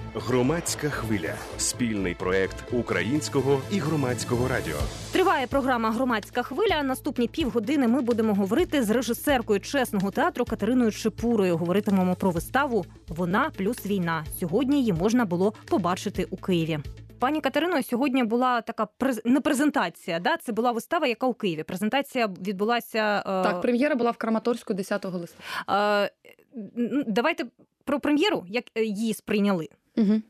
Громадська хвиля – спільний проект Українського і Громадського радіо. Триває програма «Громадська хвиля». Наступні півгодини ми будемо говорити з режисеркою Чесного театру Катериною Чепурою. Говоритимемо про виставу «Вона плюс війна». Сьогодні її можна було побачити у Києві. Пані Катерино, сьогодні була така не презентація, да? Це була вистава, яка у Києві. Презентація відбулася... Так, прем'єра була в Краматорську 10 листопада. Давайте про прем'єру, як її сприйняли. Угу.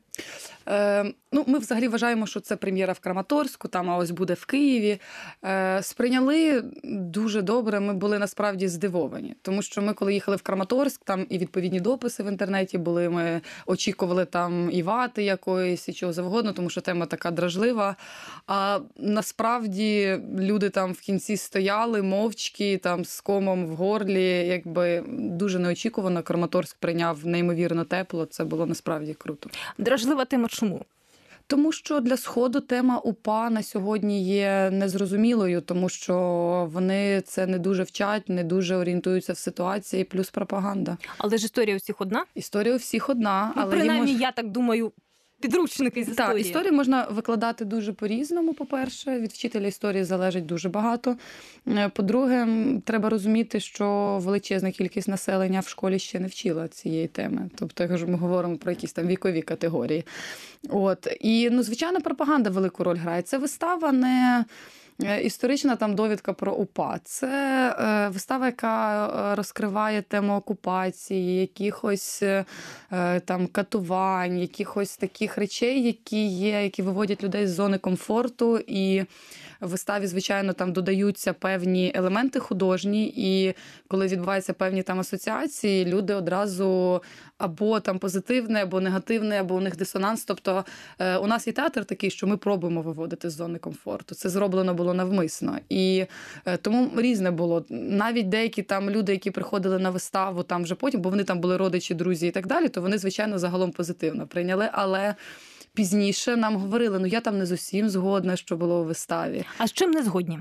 Ми взагалі вважаємо, що це прем'єра в Краматорську, там ось буде в Києві. Сприйняли дуже добре, ми були насправді здивовані. Тому що ми, коли їхали в Краматорськ, там і відповідні дописи в інтернеті були, ми очікували там і вати якоїсь, і чого завгодно, тому що тема така дражлива. А насправді люди там в кінці стояли мовчки, там з комом в горлі, якби дуже неочікувано. Краматорськ прийняв неймовірно тепло, це було насправді круто. Дражлива тема чому? Тому що для Сходу тема УПА на сьогодні є незрозумілою, тому що вони це не дуже вчать, не дуже орієнтуються в ситуації, плюс пропаганда. Але ж історія у всіх одна? Історія у всіх одна. Але принаймні, я так думаю, підручники з історії. Так, історії можна викладати дуже по-різному, по-перше. Від вчителя історії залежить дуже багато. По-друге, треба розуміти, що величезна кількість населення в школі ще не вчила цієї теми. Тобто, якщо ми говоримо про якісь там вікові категорії. І, звичайно, пропаганда велику роль грає. Це вистава не... історична там довідка про УПА. Це вистава, яка розкриває тему окупації, якихось там катувань, якихось таких речей, які виводять людей з зони комфорту. І в виставі, звичайно, там додаються певні елементи художні, і коли відбуваються певні там асоціації, люди одразу або там позитивне, або негативне, або у них дисонанс. Тобто у нас є театр такий, що ми пробуємо виводити з зони комфорту. Це зроблено було навмисно. І тому різне було. Навіть деякі там люди, які приходили на виставу там вже потім, бо вони там були родичі, друзі і так далі, то вони, звичайно, загалом позитивно прийняли, але пізніше нам говорили, я там не з усім згодна, що було у виставі. А з чим не згодні?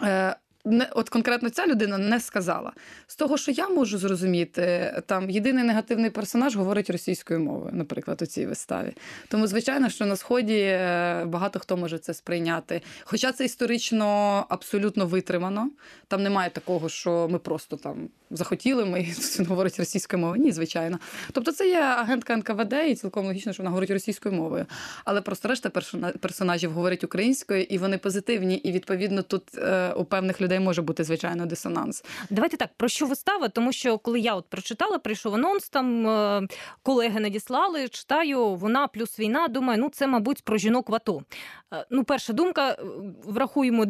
От конкретно ця людина не сказала. З того, що я можу зрозуміти, там єдиний негативний персонаж говорить російською мовою, наприклад, у цій виставі. Тому, звичайно, що на Сході багато хто може це сприйняти. Хоча це історично абсолютно витримано. Там немає такого, що ми просто там захотіли, ми говорить російською мовою. Ні, звичайно. Тобто це є агентка НКВД, і цілком логічно, що вона говорить російською мовою. Але просто решта персонажів говорить українською, і вони позитивні, і, відповідно, тут у певних людей може бути, звичайно, дисонанс. Давайте так, про що вистава? Тому що, коли я прочитала, прийшов анонс, там колеги надіслали, читаю, «Вона плюс війна», думаю, це, мабуть, про жінок в АТО. Перша думка, врахуємо,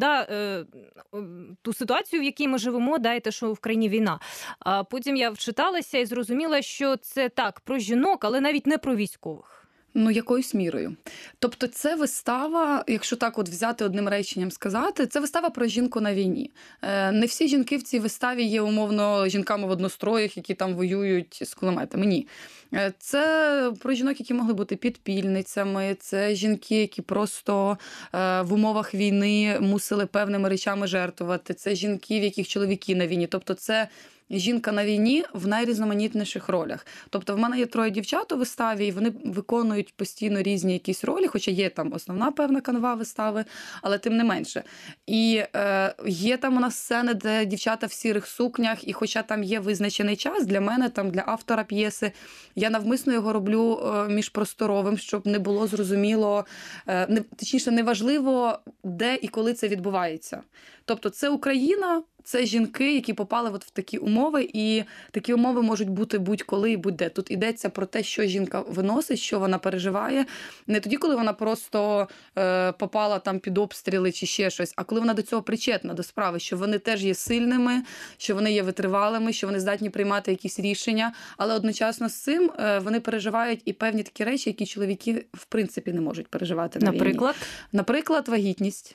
ту ситуацію, в якій ми живемо, і те, що в країні війна. А потім я вчиталася і зрозуміла, що це так, про жінок, але навіть не про військових. Якоюсь мірою. Тобто це вистава, якщо так взяти одним реченням сказати, це вистава про жінку на війні. Не всі жінки в цій виставі є умовно жінками в одностроях, які там воюють з кулеметами. Ні. Це про жінок, які могли бути підпільницями, це жінки, які просто в умовах війни мусили певними речами жертвувати, це жінки, в яких чоловіки на війні. Тобто це жінка на війні в найрізноманітніших ролях. Тобто в мене є 3 дівчат у виставі, і вони виконують постійно різні якісь ролі, хоча є там основна певна канва вистави, але тим не менше. І є там у нас сцени, де дівчата в сірих сукнях, і хоча там є визначений час, для мене, там для автора п'єси, я навмисно його роблю міжпросторовим, щоб не було зрозуміло, точніше, неважливо, де і коли це відбувається. Тобто це Україна, це жінки, які попали в такі умови, і такі умови можуть бути будь-коли і будь-де. Тут йдеться про те, що жінка виносить, що вона переживає. Не тоді, коли вона просто попала там під обстріли чи ще щось, а коли вона до цього причетна, до справи, що вони теж є сильними, що вони є витривалими, що вони здатні приймати якісь рішення, але одночасно з цим вони переживають і певні такі речі, які чоловіки в принципі не можуть переживати на війні. Наприклад, вагітність.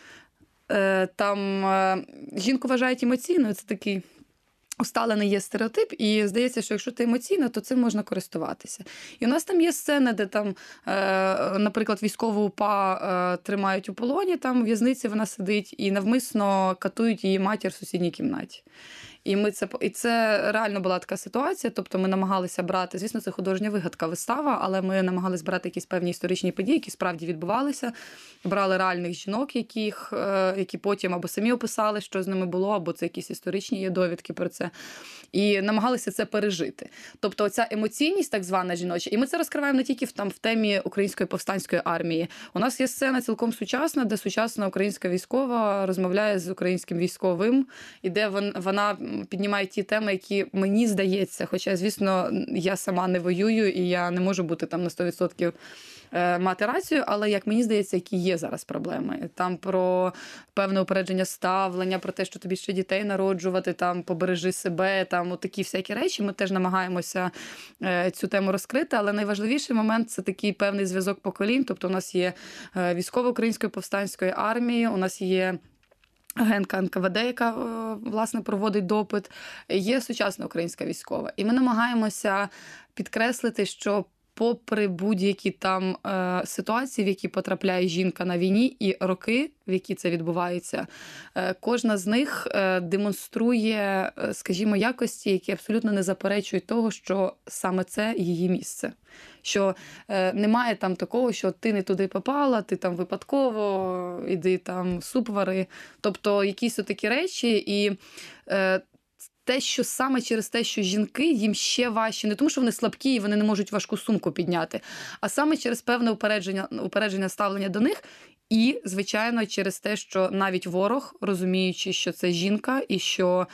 Там жінку вважають емоційною, це такий усталений є стереотип, і здається, що якщо ти емоційно, то цим можна користуватися. І у нас там є сцени, де там, наприклад, військову УПА тримають у полоні, там у в'язниці вона сидить, і навмисно катують її матір в сусідній кімнаті. І це реально була така ситуація, тобто ми намагалися брати, звісно, це художня вигадка вистава, але ми намагалися брати якісь певні історичні події, які справді відбувалися, брали реальних жінок, які потім або самі описали, що з ними було, або це якісь історичні є довідки про це. І намагалися це пережити. Тобто оця емоційність так звана жіноча, і ми це розкриваємо не тільки в темі Української повстанської армії. У нас є сцена цілком сучасна, де сучасна українська військова розмовляє з українським військовим, і де вона піднімає ті теми, які мені здається, хоча, звісно, я сама не воюю, і я не можу бути там на 100% мати рацію, але, як мені здається, які є зараз проблеми. Там про певне упередження ставлення, про те, що тобі ще дітей народжувати, там побережи себе, там такі всякі речі. Ми теж намагаємося цю тему розкрити, але найважливіший момент – це такий певний зв'язок поколінь. Тобто у нас є військова Української повстанської армії, у нас є агентка НКВД, яка, власне, проводить допит, є сучасна українська військова. І ми намагаємося підкреслити, що попри будь-які там ситуації, в які потрапляє жінка на війні, і роки, в які це відбувається, кожна з них демонструє, скажімо, якості, які абсолютно не заперечують того, що саме це її місце. Що немає там такого, що ти не туди попала, ти там випадково, іди там суп вари. Тобто якісь такі речі, і те, що саме через те, що жінки їм ще важче, не тому, що вони слабкі і вони не можуть важку сумку підняти, а саме через певне упередження ставлення до них. І, звичайно, через те, що навіть ворог, розуміючи, що це жінка і що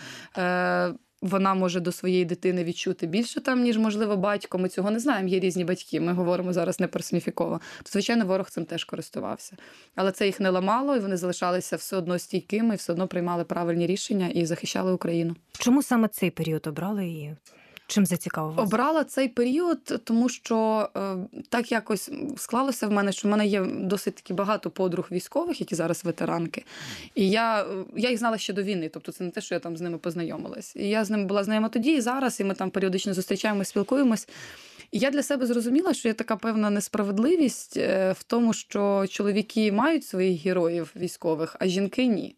вона може до своєї дитини відчути більше там, ніж, можливо, батько. Ми цього не знаємо, є різні батьки, ми говоримо зараз не персоніфіково. То, звичайно, ворог цим теж користувався. Але це їх не ламало, і вони залишалися все одно стійкими, і все одно приймали правильні рішення і захищали Україну. Чому саме цей період обрали і чим зацікавив вас? Обрала цей період, тому що так якось склалося в мене, що в мене є досить таки багато подруг військових, які зараз ветеранки. І я їх знала ще до війни, тобто це не те, що я там з ними познайомилась. І я з ними була знайома тоді і зараз, і ми там періодично зустрічаємось, спілкуємось. І я для себе зрозуміла, що є така певна несправедливість в тому, що чоловіки мають своїх героїв військових, а жінки – ні.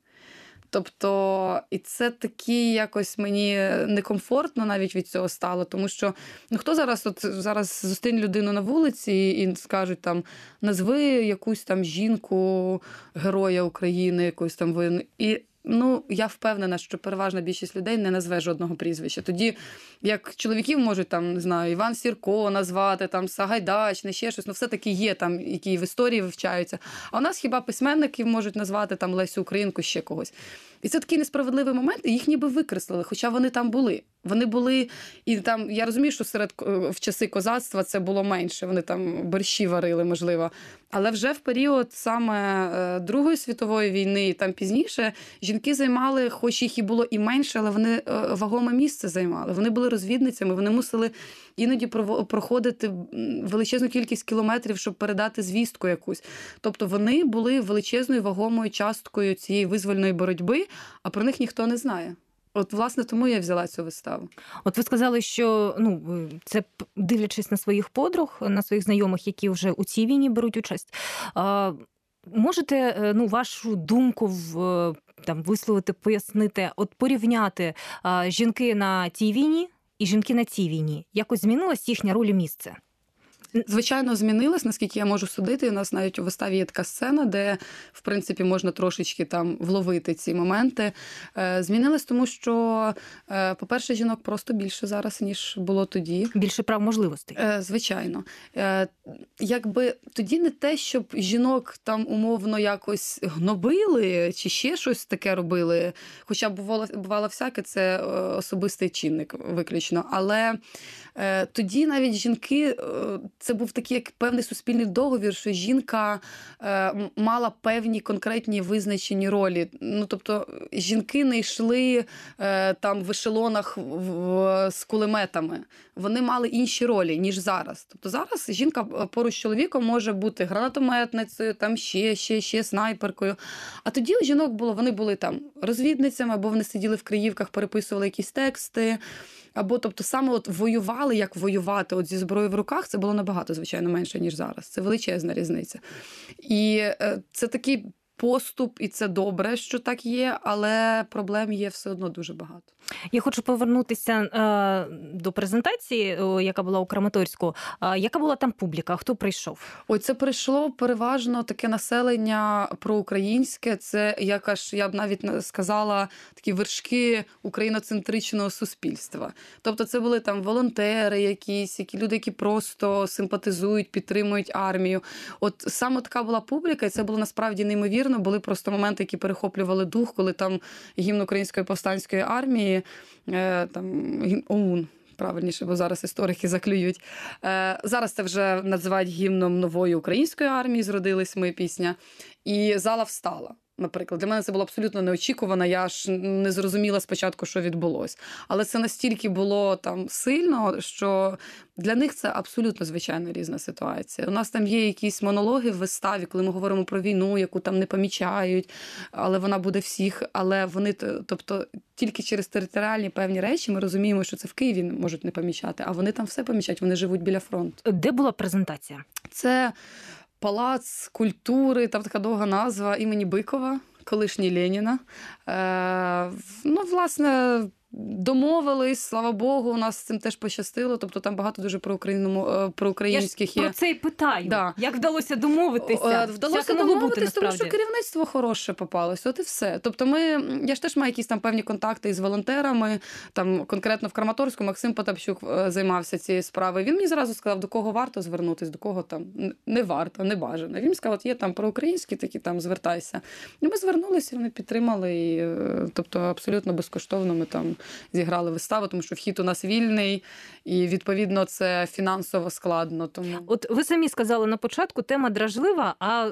Тобто, і це такі якось мені некомфортно навіть від цього стало, тому що хто зараз зустріне людину на вулиці і скажуть там, назви якусь там жінку, героя України, якусь там воїну. І я впевнена, що переважна більшість людей не назве жодного прізвища. Тоді, як чоловіків можуть там, не знаю, Іван Сірко назвати, там Сагайдач, не ще щось, все-таки є там, які в історії вивчаються. А у нас хіба письменників можуть назвати там Лесю Українку, ще когось. І це такий несправедливий момент, і їх ніби викреслили, хоча вони там були. Вони були, і там, я розумію, що в часи козацтва це було менше, вони там борщі варили, можливо. Але вже в період саме Другої світової війни і там пізніше жінки займали, хоч їх і було і менше, але вони вагоме місце займали. Вони були розвідницями, вони мусили іноді проходити величезну кількість кілометрів, щоб передати звістку якусь. Тобто вони були величезною вагомою часткою цієї визвольної боротьби, а про них ніхто не знає. От, власне, тому я взяла цю виставу. От ви сказали, що це дивлячись на своїх подруг, на своїх знайомих, які вже у цій війні беруть участь. Можете вашу думку висловити, пояснити, от порівняти жінки на тій війні і жінки на цій війні? Якось змінилась їхня роль і місце? Звичайно, змінилось, наскільки я можу судити. У нас навіть у виставі є така сцена, де, в принципі, можна трошечки там вловити ці моменти. Змінилось, тому що, по-перше, жінок просто більше зараз, ніж було тоді. Більше прав можливостей. Звичайно. Якби тоді не те, щоб жінок там умовно якось гнобили чи ще щось таке робили, хоча бувало всяке, це особистий чинник виключно. Але тоді навіть жінки, це був такий як певний суспільний договір, що жінка мала певні конкретні визначені ролі. Тобто жінки не йшли там в ешелонах з кулеметами. Вони мали інші ролі, ніж зараз. Тобто зараз жінка поруч з чоловіком може бути гранатометницею, там ще снайперкою. А тоді у жінок вони були там розвідницями, або вони сиділи в Криївках, переписували якісь тексти. Або, тобто, саме воювали, як воювати зі зброєю в руках, це було набагато, звичайно, менше, ніж зараз. Це величезна різниця. І це такий поступ, і це добре, що так є, але проблем є все одно дуже багато. Я хочу повернутися до презентації, яка була у Краматорську. Яка була там публіка? Хто прийшов? Ой, це прийшло переважно таке населення проукраїнське. Це, я б навіть сказала, такі вершки україноцентричного суспільства. Тобто це були там волонтери якісь, люди, які просто симпатизують, підтримують армію. От саме така була публіка, і це було насправді неймовірно. Були просто моменти, які перехоплювали дух, коли там гімн Української повстанської армії, там ОУН, правильніше, бо зараз історики заклюють. Зараз це вже називають гімном нової української армії, «Зродились ми» пісня. І зала встала. Наприклад, для мене це було абсолютно неочікувано, я ж не зрозуміла спочатку, що відбулося. Але це настільки було там сильно, що для них це абсолютно звичайно різна ситуація. У нас там є якісь монологи в виставі, коли ми говоримо про війну, яку там не помічають, але вона буде всіх. Але вони, тобто, тільки через територіальні певні речі ми розуміємо, що це в Києві можуть не помічати, а вони там все помічають, вони живуть біля фронту. Де була презентація? Це Палац культури, там така довга назва, імені Бикова, колишній Леніна. Власне, домовились, слава Богу, у нас з цим теж пощастило, тобто там багато дуже проукраїнських є. Я про це і питаю. Да. Як вдалося домовитися? Вдалося домовитися, тому що керівництво хороше попалось, от і все. Тобто я ж теж маю якісь там певні контакти із волонтерами, там конкретно в Краматорську Максим Потапчук займався цією справою. Він мені зразу сказав, до кого варто звернутися, до кого там не варто, не бажано. Він сказав, от є там проукраїнські такі, там звертайся. І ми звернулися, вони підтримали, і, тобто абсолютно безкоштовно ми там зіграли виставу, тому що вхід у нас вільний, і, відповідно, це фінансово складно. Тому... От ви самі сказали на початку, тема дражлива, а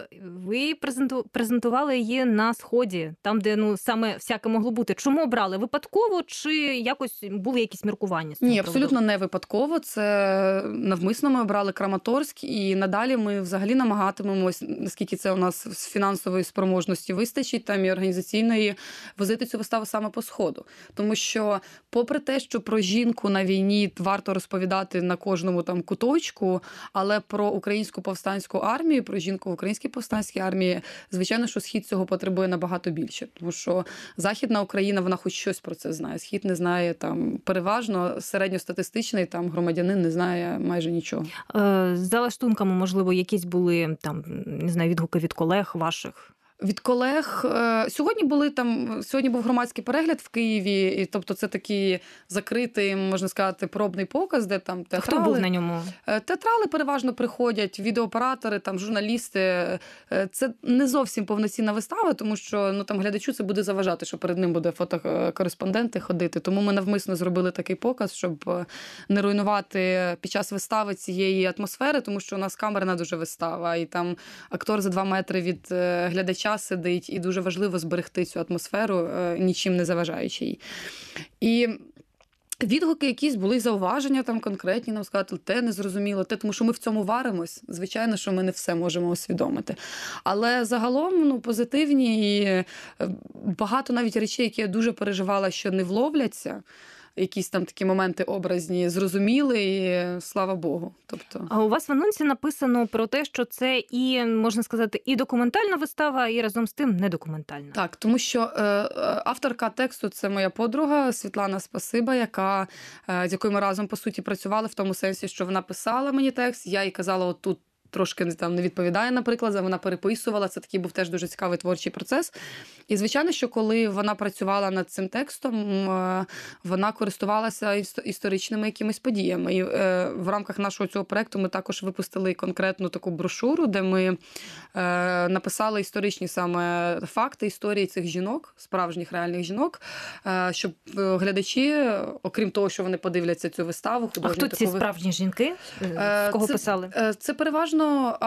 ви презентували її на Сході, там, де саме всяке могло бути. Чому обрали? Випадково чи якось були якісь міркування? Ні, абсолютно не випадково. Це навмисно ми обрали Краматорськ, і надалі ми взагалі намагатимемось, наскільки це у нас з фінансової спроможності вистачить, там і організаційної, возити цю виставу саме по Сходу. Тому що, попри те, що про жінку на війні варто розповідати на кожному там куточку, але про українську повстанську армію, про жінку в українській повстанській армії, звичайно, що Схід цього потребує набагато більше. Тому що Західна Україна, вона хоч щось про це знає. Схід не знає, там, переважно середньостатистичний там громадянин не знає майже нічого. За лаштунками, можливо, якісь були там, не знаю, відгуки від колег ваших? Від колег. Сьогодні був громадський перегляд в Києві, і, тобто це такий закритий, можна сказати, пробний показ, де там театрали. Хто був на ньому? Театрали переважно приходять, відеооператори, там журналісти. Це не зовсім повноцінна вистава, тому що там глядачу це буде заважати, що перед ним буде фотокореспонденти ходити. Тому ми навмисно зробили такий показ, щоб не руйнувати під час вистави цієї атмосфери, тому що у нас камерна дуже вистава, і там актор за 2 метри від глядача сидить, і дуже важливо зберегти цю атмосферу, нічим не заважаючи їй. І відгуки якісь були, зауваження там конкретні, нам сказати, те не зрозуміло, тому що ми в цьому варимось. Звичайно, що ми не все можемо усвідомити. Але загалом позитивні і багато навіть речей, які я дуже переживала, що не вловляться, якісь там такі моменти образні, зрозуміли, і слава Богу. Тобто... А у вас в анонсі написано про те, що це і, можна сказати, і документальна вистава, і разом з тим недокументальна. Так, тому що авторка тексту – це моя подруга Світлана Спасиба, з якою ми разом, по суті, працювали в тому сенсі, що вона писала мені текст, я їй казала, отут трошки там не відповідає, наприклад, вона переписувала, це такий був теж дуже цікавий творчий процес. І, звичайно, що коли вона працювала над цим текстом, вона користувалася історичними якимись подіями. І в рамках нашого цього проєкту ми також випустили конкретну таку брошуру, де ми написали історичні саме факти, історії цих жінок, справжніх реальних жінок, щоб глядачі, окрім того, що вони подивляться цю виставу, А хто ці справжні жінки? З кого писали? Це переважно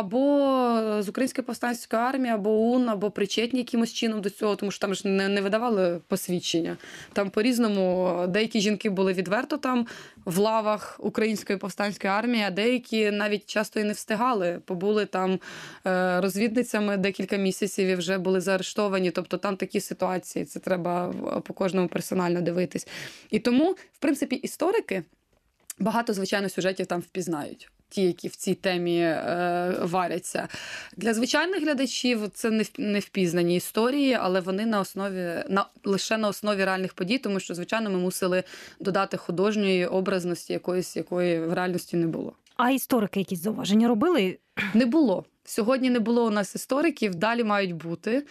або з Української повстанської армії, або ОУН, або причетні якимось чином до цього, тому що там ж не видавали посвідчення. Там по-різному деякі жінки були відверто там в лавах Української повстанської армії, а деякі навіть часто і не встигали. Побули там розвідницями декілька місяців і вже були заарештовані. Тобто там такі ситуації, це треба по кожному персонально дивитись. І тому, в принципі, історики багато, звичайно, сюжетів там впізнають. ті, які в цій темі варяться. Для звичайних глядачів це не впізнані історії, але вони лише на основі реальних подій, тому що, звичайно, ми мусили додати художньої образності якої в реальності не було. А історики якісь зауваження робили? Не було. Сьогодні не було у нас істориків, далі мають бути.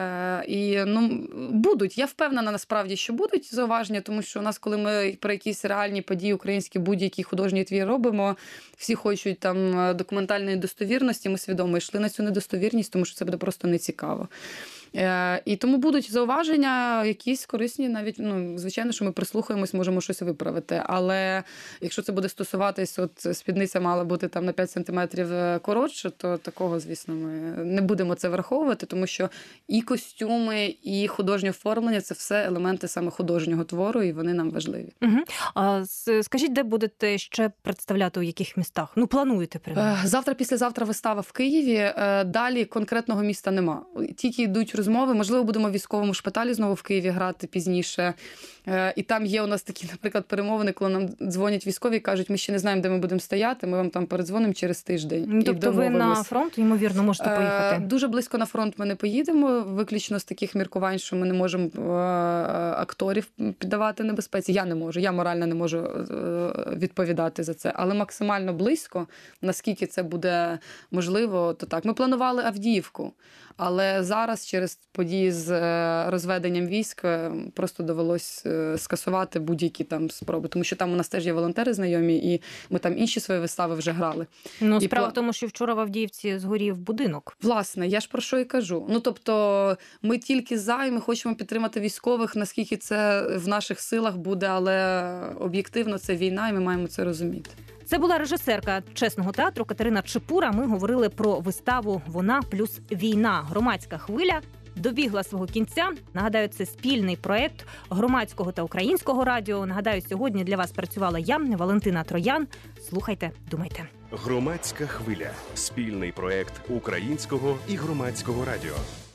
Будуть. Я впевнена, насправді, що будуть зауваження, тому що у нас, коли ми про якісь реальні події українські, будь-які художні твір робимо, всі хочуть там документальної достовірності, ми свідомо йшли на цю недостовірність, тому що це буде просто нецікаво. І тому будуть зауваження якісь корисні, навіть, звичайно, що ми прислухаємось, можемо щось виправити. Але якщо це буде стосуватись, спідниця мала бути там на 5 сантиметрів коротше, то такого, звісно, ми не будемо це враховувати, тому що і костюми, і художнє оформлення – це все елементи саме художнього твору, і вони нам важливі. Угу. А скажіть, де будете ще представляти, у яких містах? Плануєте принаймні? Завтра, післязавтра вистава в Києві. Далі конкретного міста нема. Тільки йдуть розмови. Можливо, будемо в військовому шпиталі знову в Києві грати пізніше. І там є у нас такі, наприклад, перемовини, коли нам дзвонять військові і кажуть, ми ще не знаємо, де ми будемо стояти, ми вам там передзвонимо через тиждень. Тобто ви на фронт, ймовірно, можете поїхати? Дуже близько на фронт ми не поїдемо, виключно з таких міркувань, що ми не можемо акторів піддавати небезпеці. Я не можу, я морально не можу відповідати за це. Але максимально близько, наскільки це буде можливо, то так. Ми планували Авдіївку, але зараз через події з розведенням військ просто довелось скасувати будь-які там спроби, тому що там у нас теж є волонтери знайомі, і ми там інші свої вистави вже грали. Справа в тому, що вчора в Авдіївці згорів будинок. Власне, я ж про що і кажу. Тобто, ми тільки за, і ми хочемо підтримати військових, наскільки це в наших силах буде, але об'єктивно це війна, і ми маємо це розуміти. Це була режисерка Чесного театру Катерина Чепура. Ми говорили про виставу «Вона плюс війна. Громадська хвиля» добігла свого кінця. Нагадаю, це спільний проєкт Громадського та Українського радіо. Нагадаю, сьогодні для вас працювала я, Валентина Троян. Слухайте, думайте. Громадська хвиля. Спільний проєкт Українського і Громадського радіо.